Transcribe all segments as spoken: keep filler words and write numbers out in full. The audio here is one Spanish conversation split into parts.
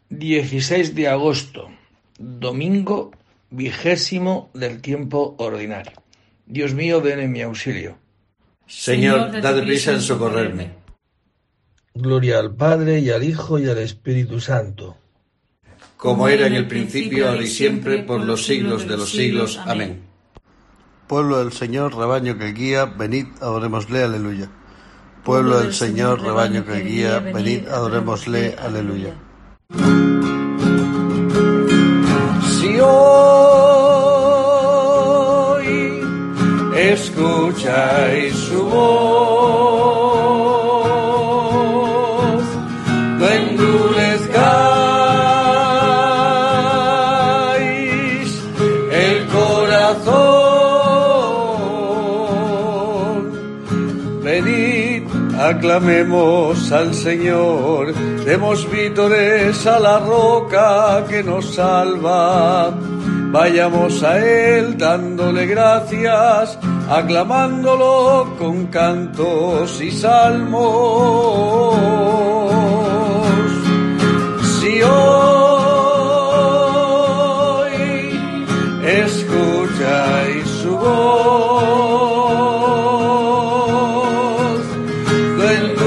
dieciséis de agosto, domingo vigésimo del tiempo ordinario. Dios mío, ven en mi auxilio. Señor, date prisa en socorrerme. Gloria al Padre, y al Hijo, y al Espíritu Santo. Como era en el principio, ahora y siempre, por los siglos de los siglos. Amén. Pueblo del Señor, rebaño que guía, venid, adorémosle, aleluya. Pueblo del Señor, rebaño que guía, venid, adorémosle, aleluya. Si hoy escucháis su voz, no endurezcáis el corazón. Venid, aclamemos al Señor, demos vítores a la roca que nos salva. Vayamos a Él dándole gracias, aclamándolo con cantos y salmos. Si hoy escucháis su voz, no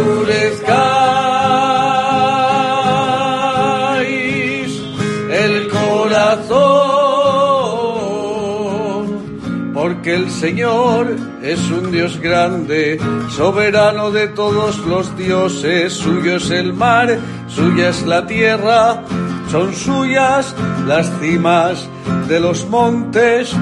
endurezcáis el corazón, porque el Señor es un Dios grande, soberano de todos los dioses. Suyo es el mar, suya es la tierra, son suyas las cimas de los montes.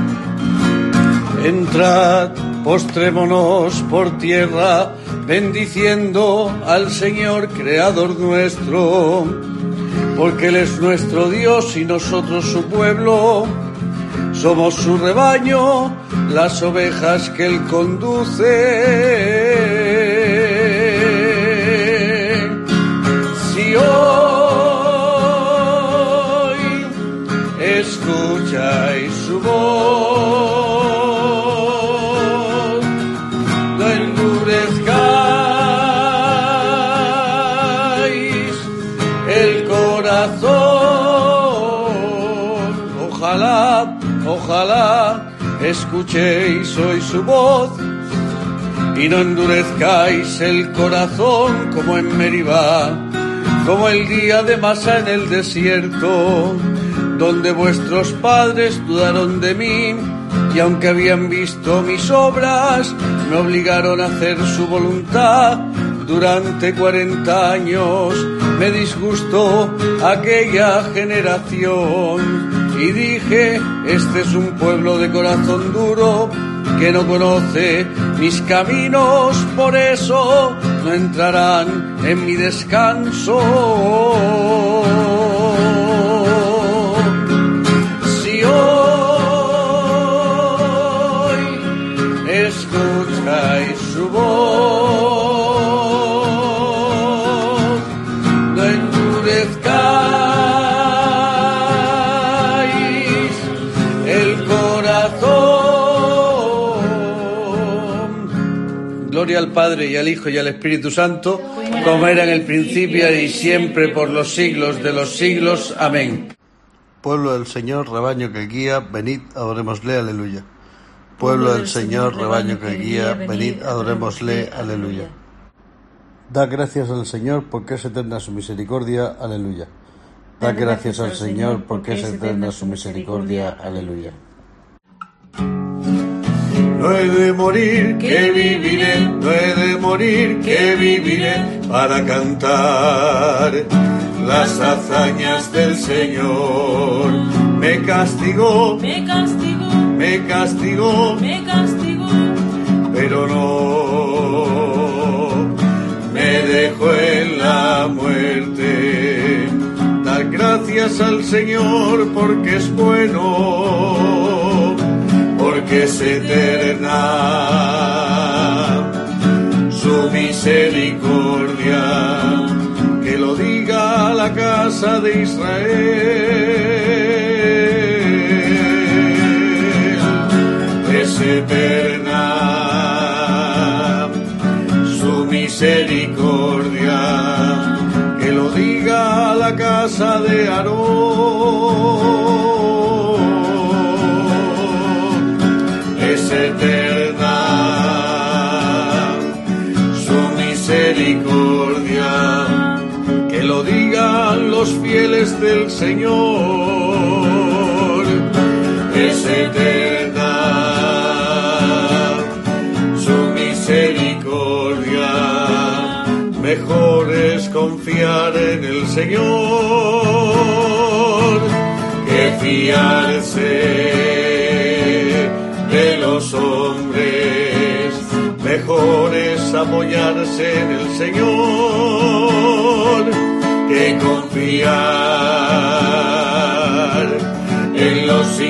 Entrad, postrémonos por tierra, bendiciendo al Señor, Creador nuestro, porque Él es nuestro Dios y nosotros su pueblo. Somos su rebaño, las ovejas que Él conduce. Si hoy escucháis su voz, no endurezcáis el corazón. Ojalá Ojalá escuchéis hoy su voz y no endurezcáis el corazón como en Meribá, como el día de Masá en el desierto, donde vuestros padres dudaron de mí y aunque habían visto mis obras, me obligaron a hacer su voluntad. Durante cuarenta años me disgustó aquella generación. Y dije, este es un pueblo de corazón duro, que no conoce mis caminos, por eso no entrarán en mi descanso. Si hoy escucháis su voz, no endurezcáis corazón. Gloria al Padre, y al Hijo, y al Espíritu Santo, como era en el principio y siempre, por los siglos de los siglos. Amén. Pueblo del Señor, rebaño que guía, venid, adorémosle, aleluya. Pueblo del Señor, rebaño que guía, venid, adorémosle, aleluya. Da gracias al Señor porque es eterna su misericordia, aleluya. Da gracias al Señor porque es eterna su misericordia, aleluya. No he de morir, que viviré, no he de morir, que viviré, para cantar las hazañas del Señor. Me castigó, me castigó, me castigó, me castigó, pero no me dejó en la muerte. Dar gracias al Señor porque es bueno, porque es eterna su misericordia. Que lo diga la casa de Israel. Es eterna su misericordia. Que lo diga la casa casa de Aarón. Es eterna su misericordia, que lo digan los fieles del Señor. Es eterna su misericordia, mejor es confiar en el Señor que fiarse de los hombres. Mejor es apoyarse en el Señor que confiar en los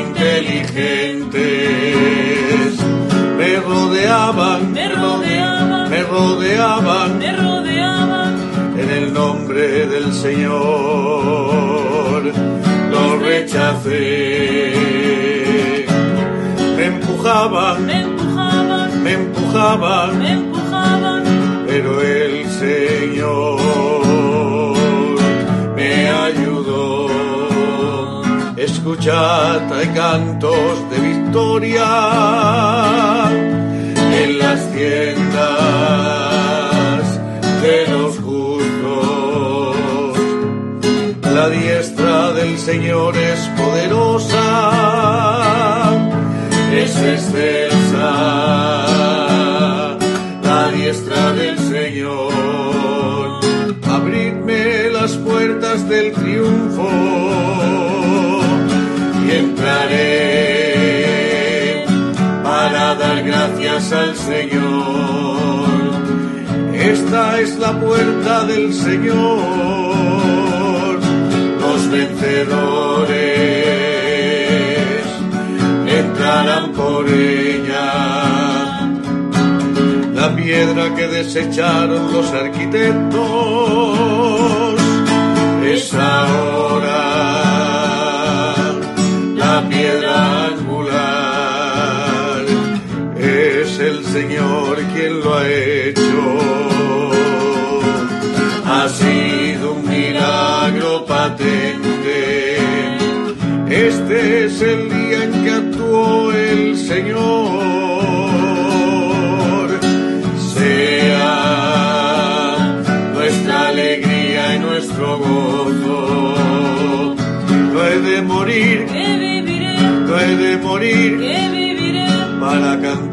inteligentes. Me rodeaban, me rodeaban, me rodeaban, me rodeaban. En el nombre del Señor lo rechacé. Me empujaban, me empujaban, me empujaban, me empujaban. Pero el Señor me ayudó. Escuchad, hay cantos de victoria en las tiendas de los justos. La diestra del Señor es poderosa, es excelsa. La diestra del Señor, abridme las puertas del triunfo y entraré para dar gracias al Señor. Esta es la puerta del Señor. Los vencedores entrarán por ella. La piedra que desecharon los arquitectos es ahora la piedra angular. Es el Señor quien lo ha hecho. Ha sido un milagro patente. Este es el día en que actuó el Señor. Sea nuestra alegría y nuestro gozo. No he de morir, Que viviré, no he de morir que viviré. para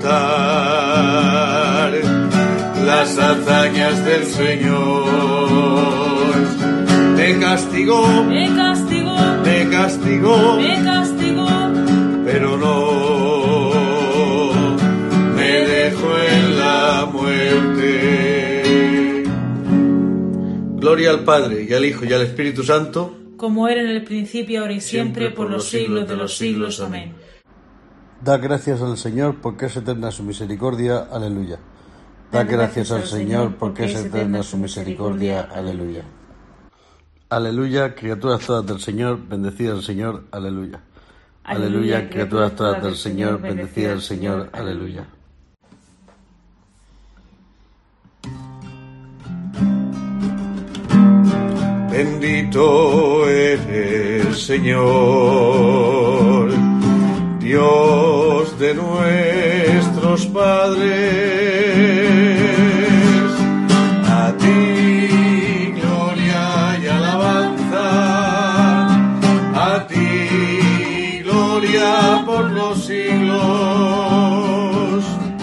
cantar las hazañas del Señor. Me castigó, Me castigó, me castigó, me castigó. pero no me dejó en la muerte. Gloria al Padre, y al Hijo, y al Espíritu Santo, Como era en el principio, ahora y siempre, por los siglos de los siglos. Amén. Da gracias al Señor porque es eterna su misericordia. Aleluya. Da gracias al Señor porque es eterna su misericordia. Aleluya. Aleluya, criaturas todas del Señor, bendecida el Señor. Aleluya. Aleluya, criaturas todas del Señor, bendecida el Señor. Aleluya. bendito eres, Señor, Dios de nuestros padres. A ti gloria y alabanza, a ti gloria por los siglos.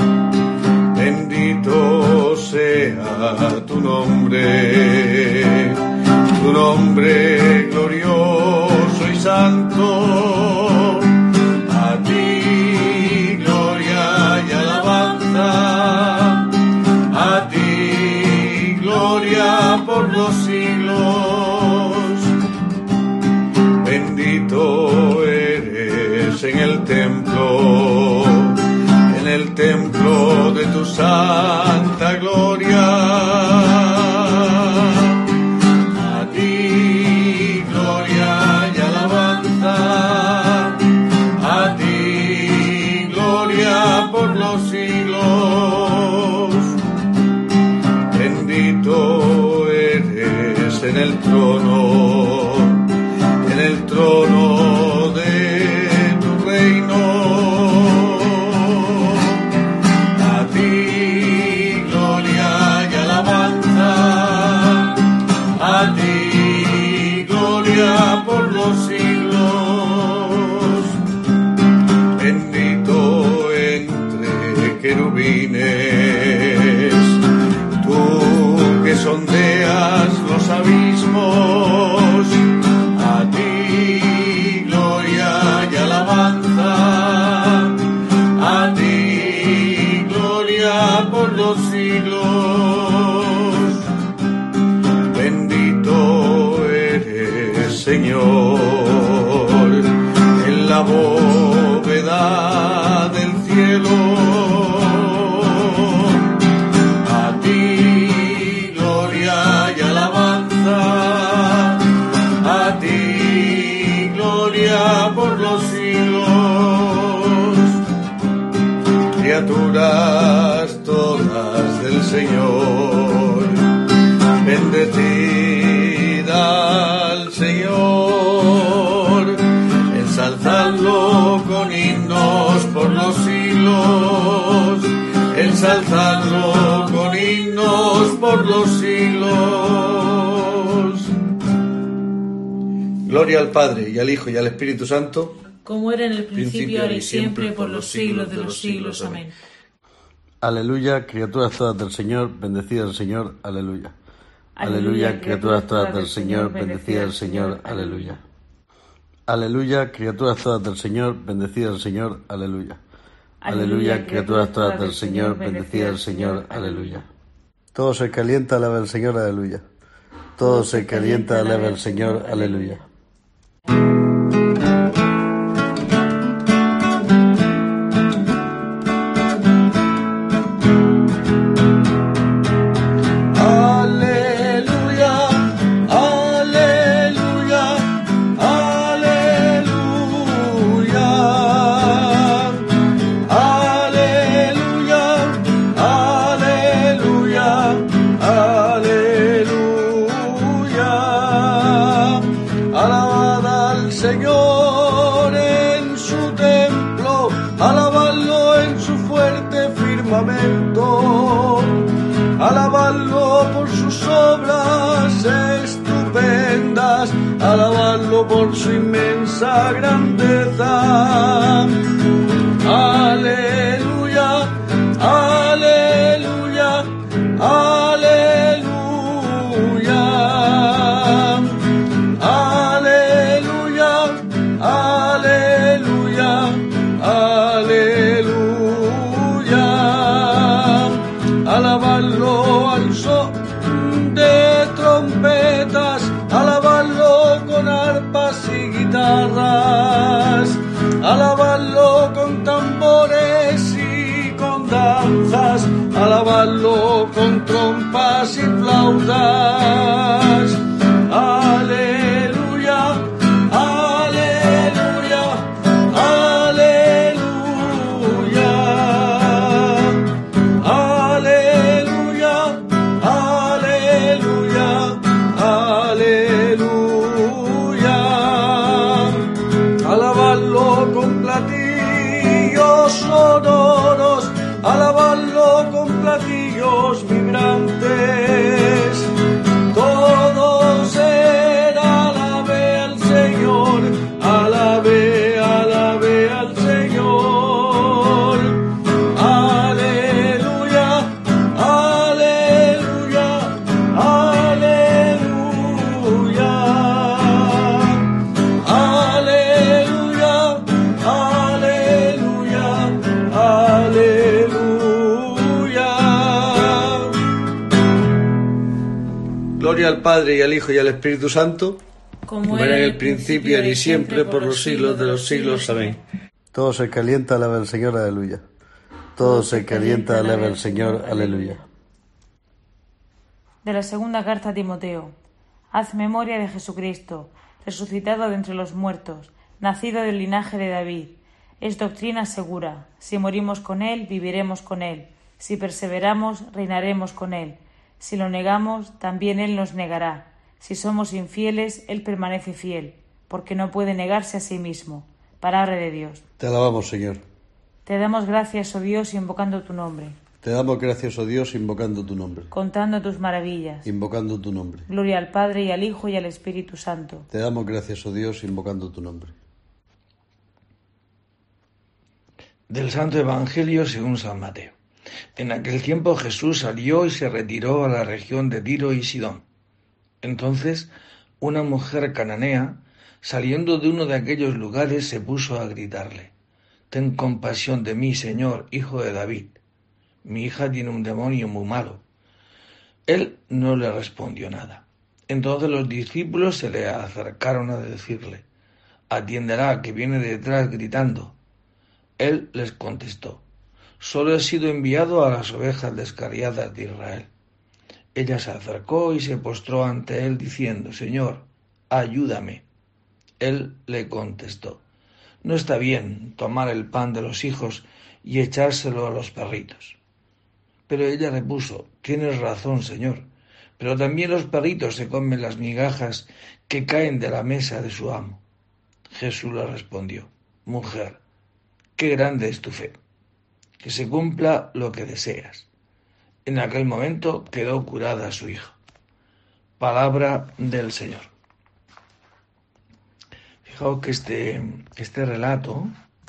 Bendito sea tu nombre, tu nombre glorioso y santo. A ti gloria y alabanza, a ti gloria por los siglos. Bendito eres en el templo, en el templo de tu santa gloria. Por los siglos, bendito eres en el trono, rodeas los abismos, a ti gloria y alabanza, a ti gloria por los siglos. Bendito eres, Señor, en la bóveda del cielo. A ti gloria y alabanza, a ti gloria por los siglos. Criaturas todas del Señor, bendecida al Señor, ensalzadlo con himnos por los siglos, ensalzadlo con himnos por los siglos. Gloria al Padre, y al Hijo, y al Espíritu Santo, como era en el principio, ahora y siempre, por los siglos de los siglos. Amén. Aleluya, criaturas todas del Señor, bendecida el Señor, aleluya. Aleluya, criaturas todas del Señor, bendecida el Señor, aleluya. Aleluya, criaturas todas del Señor, bendecida el Señor, aleluya. Aleluya, criaturas todas del Señor, bendecida el Señor, aleluya. Todo se calienta, alaba el Señor, aleluya. Todo se calienta, alaba el Señor, aleluya. Alabadlo por sus obras estupendas, alabadlo por su inmensa grandeza. Aleluya, aleluya, aleluya, aleluya, aleluya, aleluya. Alabadlo al son de trompetas, alabadlo con arpas y guitarras, alabadlo con tambores y con danzas, alabadlo con trompas y flautas. Aleluya, aleluya, aleluya. Sonoros, alabadlo con platillos vibrantes. Todo será alabe al Señor, alabe, alabe al Señor. Aleluya, aleluya, aleluya. Aleluya, aleluya. Aleluya. Gloria al Padre, y al Hijo, y al Espíritu Santo, como era en el principio, ahora y siempre, por los siglos de los siglos. Amén. Todo se calienta, alaba el Señor, aleluya. Todo se calienta, alaba el Señor, aleluya. De la segunda carta a Timoteo. Haz memoria de Jesucristo, resucitado de entre los muertos, nacido del linaje de David. Es doctrina segura. Si morimos con Él, viviremos con Él. Si perseveramos, reinaremos con Él. Si lo negamos, también Él nos negará. Si somos infieles, Él permanece fiel, porque no puede negarse a sí mismo. Palabra de Dios. Te alabamos, Señor. Te damos gracias, oh Dios, invocando tu nombre. Te damos gracias, oh Dios, invocando tu nombre. Contando tus maravillas. Invocando tu nombre. Gloria al Padre, y al Hijo, y al Espíritu Santo. Te damos gracias, oh Dios, invocando tu nombre. Del Santo Evangelio según San Mateo. En aquel tiempo Jesús salió y se retiró a la región de Tiro y Sidón. Entonces una mujer cananea, saliendo de uno de aquellos lugares, se puso a gritarle: «Ten compasión de mí, Señor, hijo de David. Mi hija tiene un demonio muy malo». Él no le respondió nada. Entonces los discípulos se le acercaron a decirle: «Atiéndela, que viene detrás gritando». Él les contestó: «Solo he sido enviado a las ovejas descarriadas de Israel». Ella se acercó y se postró ante él diciendo: «Señor, ayúdame». Él le contestó: «No está bien tomar el pan de los hijos y echárselo a los perritos». Pero ella repuso: «Tienes razón, Señor, pero también los perritos se comen las migajas que caen de la mesa de su amo». Jesús le respondió: «Mujer, qué grande es tu fe, que se cumpla lo que deseas». En aquel momento quedó curada su hija. Palabra del Señor. Fijaos que este, este relato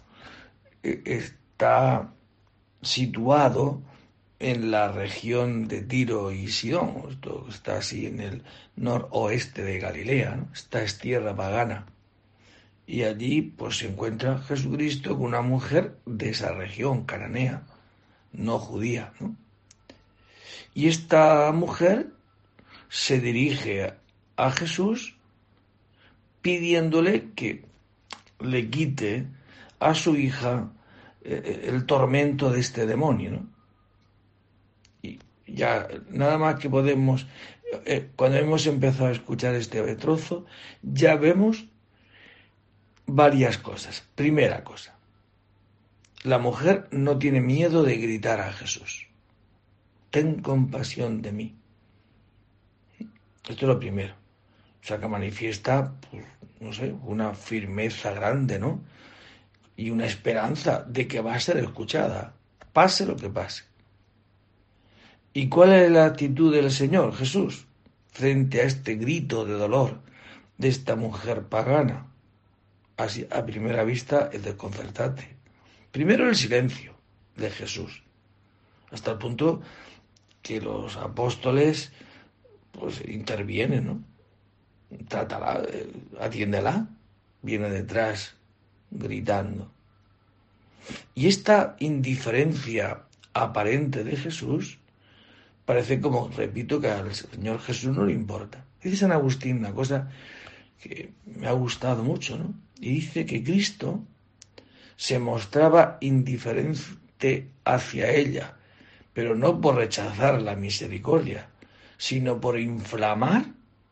está situado en la región de Tiro y Sidón. Esto está así en el noroeste de Galilea, ¿no? Esta es tierra pagana. Y allí pues se encuentra Jesucristo con una mujer de esa región cananea, no judía, ¿no? Y esta mujer se dirige a Jesús pidiéndole que le quite a su hija el tormento de este demonio, ¿no? Y ya nada más que podemos, eh, cuando hemos empezado a escuchar este trozo, ya vemos varias cosas. Primera cosa, la mujer no tiene miedo de gritar a Jesús: «Ten compasión de mí». Esto es lo primero. O sea, que manifiesta, pues, no sé, una firmeza grande, ¿no? Y una esperanza de que va a ser escuchada, pase lo que pase. ¿Y cuál es la actitud del Señor Jesús frente a este grito de dolor de esta mujer pagana? Así, a primera vista, es desconcertante. Primero, el silencio de Jesús, hasta el punto que los apóstoles pues intervienen, ¿no? Trátala, atiéndela, viene detrás gritando. Y esta indiferencia aparente de Jesús parece, como repito, que al Señor Jesús no le importa. Dice San Agustín una cosa que me ha gustado mucho, ¿no? Y dice que Cristo se mostraba indiferente hacia ella, pero no por rechazar la misericordia, sino por inflamar,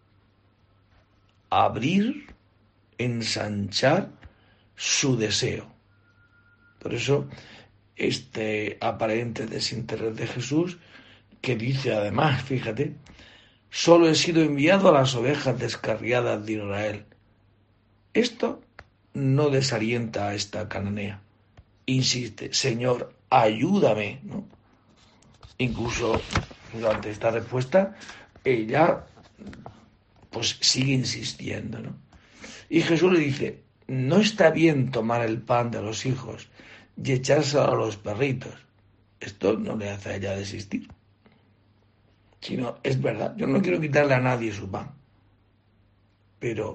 abrir, ensanchar su deseo. Por eso, este aparente desinterés de Jesús, que dice además, fíjate, solo he sido enviado a las ovejas descarriadas de Israel. Esto no desalienta a esta cananea. Insiste: Señor, ayúdame, ¿no? Incluso durante esta respuesta, ella pues sigue insistiendo, ¿no? Y Jesús le dice: no está bien tomar el pan de los hijos y echárselo a los perritos. Esto no le hace a ella desistir, sino, es verdad, yo no quiero quitarle a nadie su pan, pero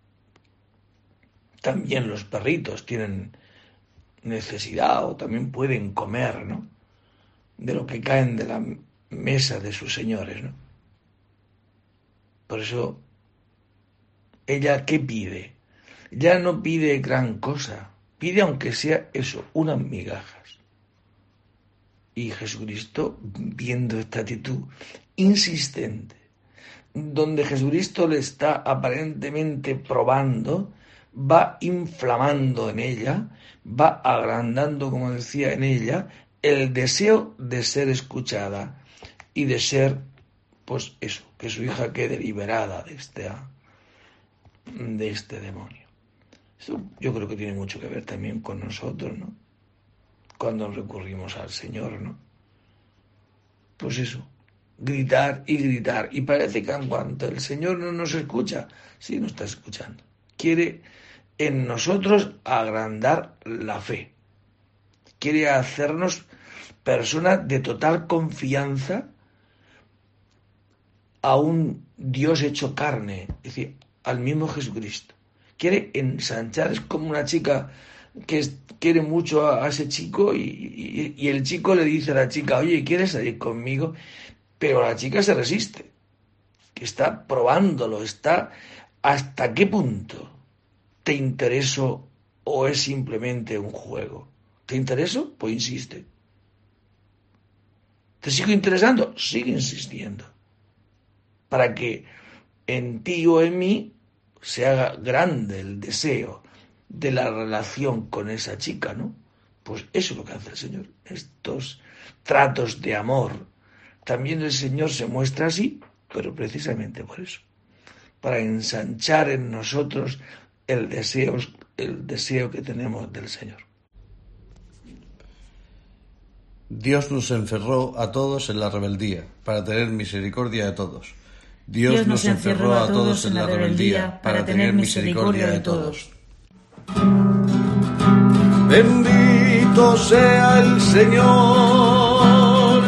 también los perritos tienen necesidad o también pueden comer, ¿no?, de lo que caen de la mesa de sus señores, ¿no? Por eso, ella, ¿qué pide? Ya no pide gran cosa, pide aunque sea eso, unas migajas. Y Jesucristo, viendo esta actitud insistente, donde Jesucristo le está aparentemente probando, va inflamando en ella, va agrandando, como decía, en ella, el deseo de ser escuchada y de ser, pues eso, que su hija quede liberada de este, de este demonio. Esto yo creo que tiene mucho que ver también con nosotros, ¿no? Cuando recurrimos al Señor, ¿no? Pues eso, gritar y gritar. Y parece que en cuanto el Señor no nos escucha, sí nos está escuchando. Quiere en nosotros agrandar la fe. Quiere hacernos personas de total confianza, aún Dios hecho carne, es decir, al mismo Jesucristo. Quiere ensanchar, es como una chica que es, quiere mucho a, a ese chico y, y, y el chico le dice a la chica, oye, ¿quieres salir conmigo? Pero la chica se resiste, que está probándolo, está hasta qué punto te intereso o es simplemente un juego. ¿Te intereso? Pues insiste. ¿Te sigo interesando? Sigue insistiendo. Para que en ti o en mí se haga grande el deseo de la relación con esa chica, ¿no? Pues eso es lo que hace el Señor. Estos tratos de amor. También el Señor se muestra así, pero precisamente por eso. Para ensanchar en nosotros el deseo, el deseo que tenemos del Señor. Dios nos encerró a todos en la rebeldía, para tener misericordia de todos. Dios, Dios nos encerró a todos en la rebeldía, para tener misericordia de todos. Bendito sea el Señor,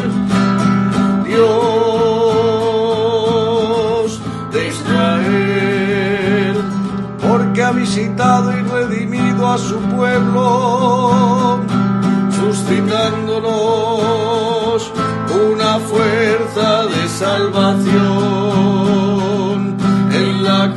Dios de Israel, porque ha visitado y redimido a su pueblo, suscitándonos una fuerza de salvación en la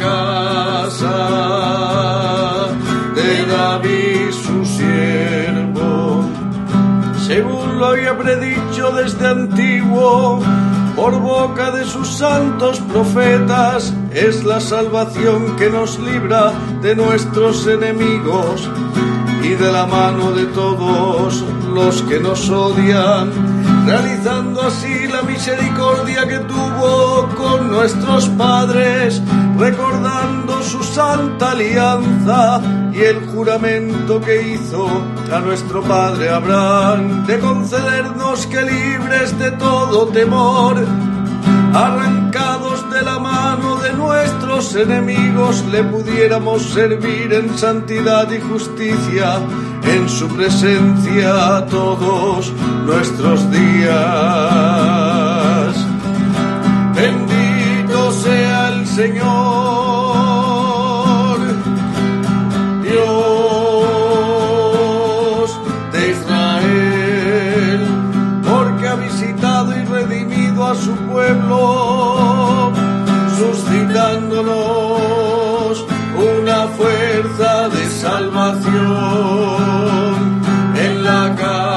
casa de David su siervo, según lo había predicho desde antiguo por boca de sus santos profetas. Es la salvación que nos libra de nuestros enemigos y de la mano de todos los que nos odian, realizando así la misericordia que tuvo con nuestros padres, recordando su santa alianza y el juramento que hizo a nuestro padre Abraham, de concedernos que, libres de todo temor, arrancados de la mano de nuestros enemigos, le pudiéramos servir en santidad y justicia en su presencia todos nuestros días. Bendito sea el Señor, Dios de Israel, porque ha visitado y redimido a su pueblo, suscitándonos una fuerza de salvación en la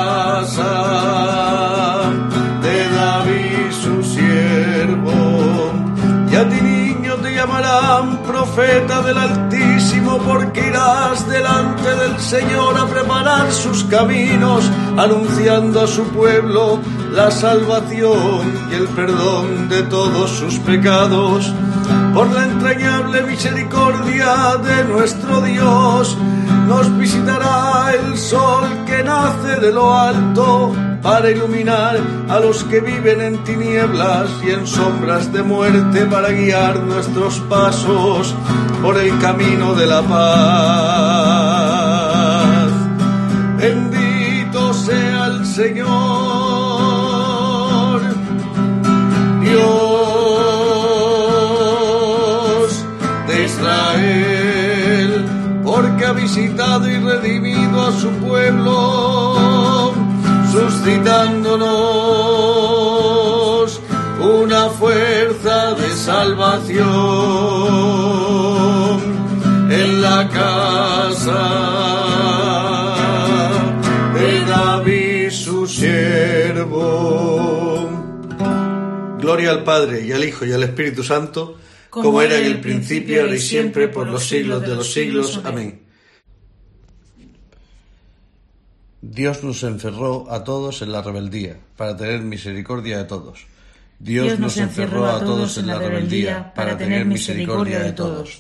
casa de David su siervo. Y a ti, niño, te llamarán profeta del Altísimo, porque irás delante del Señor a preparar sus caminos, anunciando a su pueblo la salvación y el perdón de todos sus pecados. Por la entrañable misericordia de nuestro Dios, nos visitará el sol que nace de lo alto, para iluminar a los que viven en tinieblas y en sombras de muerte, para guiar nuestros pasos por el camino de la paz. Bendito sea el Señor, Dios de Israel, porque ha visitado y redimido a su pueblo, suscitándonos una fuerza de salvación en la casa de David su siervo. Gloria al Padre, y al Hijo, y al Espíritu Santo, como, como era en el principio, ahora y siempre, por los siglos de los siglos. Amén. Dios nos encerró a todos en la rebeldía, para tener misericordia de todos. Dios, Dios nos encerró a todos en la rebeldía, para tener misericordia de todos.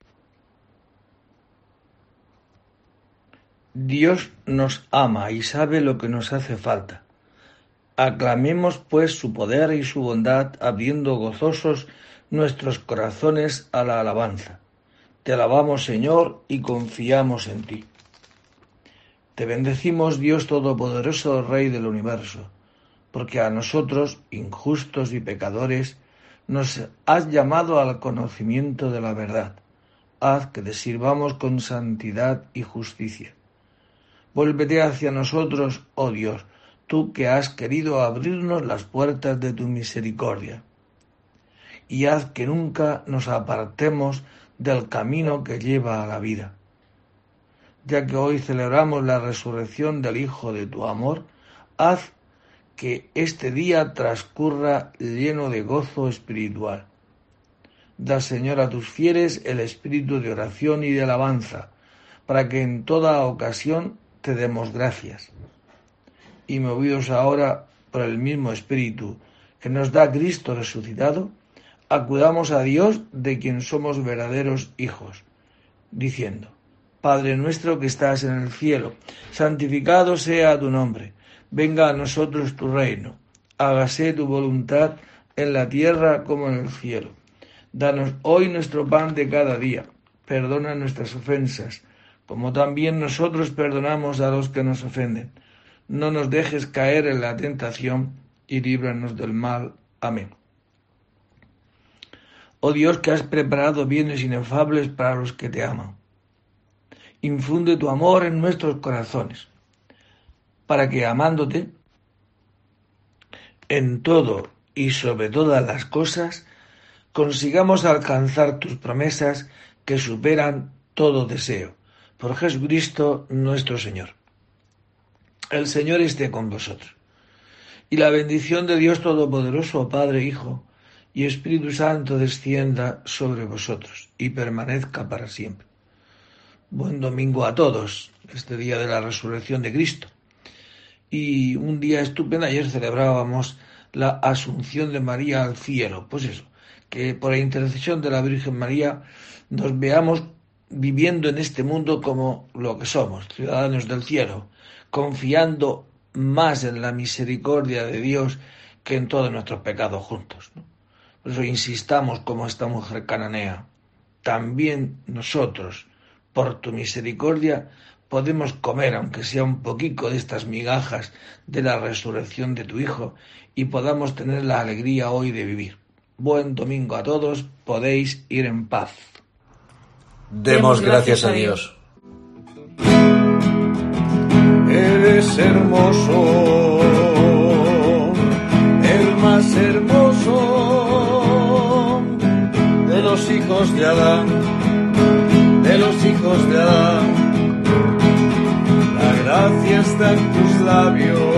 Dios nos ama y sabe lo que nos hace falta. Aclamemos pues su poder y su bondad, abriendo gozosos nuestros corazones a la alabanza. Te alabamos, Señor, y confiamos en ti. Te bendecimos, Dios Todopoderoso, Rey del universo, porque a nosotros, injustos y pecadores, nos has llamado al conocimiento de la verdad. Haz que te sirvamos con santidad y justicia. Vuélvete hacia nosotros, oh Dios, tú que has querido abrirnos las puertas de tu misericordia, y haz que nunca nos apartemos del camino que lleva a la vida. Ya que hoy celebramos la resurrección del Hijo de tu amor, haz que este día transcurra lleno de gozo espiritual. Da, Señor, a tus fieles el espíritu de oración y de alabanza, para que en toda ocasión te demos gracias. Y movidos ahora por el mismo espíritu que nos da Cristo resucitado, acudamos a Dios, de quien somos verdaderos hijos, diciendo: Padre nuestro que estás en el cielo, santificado sea tu nombre. Venga a nosotros tu reino. Hágase tu voluntad en la tierra como en el cielo. Danos hoy nuestro pan de cada día. Perdona nuestras ofensas, como también nosotros perdonamos a los que nos ofenden. No nos dejes caer en la tentación y líbranos del mal. Amén. Oh Dios, que has preparado bienes inefables para los que te aman, infunde tu amor en nuestros corazones, para que, amándote en todo y sobre todas las cosas, consigamos alcanzar tus promesas que superan todo deseo. Por Jesucristo nuestro Señor. El Señor esté con vosotros. Y la bendición de Dios Todopoderoso, Padre, Hijo y Espíritu Santo descienda sobre vosotros y permanezca para siempre. Buen domingo a todos, este día de la resurrección de Cristo. Y un día estupendo, ayer celebrábamos la Asunción de María al cielo. Pues eso, que por la intercesión de la Virgen María nos veamos viviendo en este mundo como lo que somos, ciudadanos del cielo, confiando más en la misericordia de Dios que en todos nuestros pecados juntos, ¿no? Por eso insistamos, como esta mujer cananea, también nosotros, por tu misericordia, podemos comer, aunque sea un poquito, de estas migajas de la resurrección de tu Hijo, y podamos tener la alegría hoy de vivir. Buen domingo a todos, podéis ir en paz. Demos gracias a Dios. Eres hermoso, el más hermoso de los hijos de Adán, de los hijos de Adán. La gracia está en tus labios,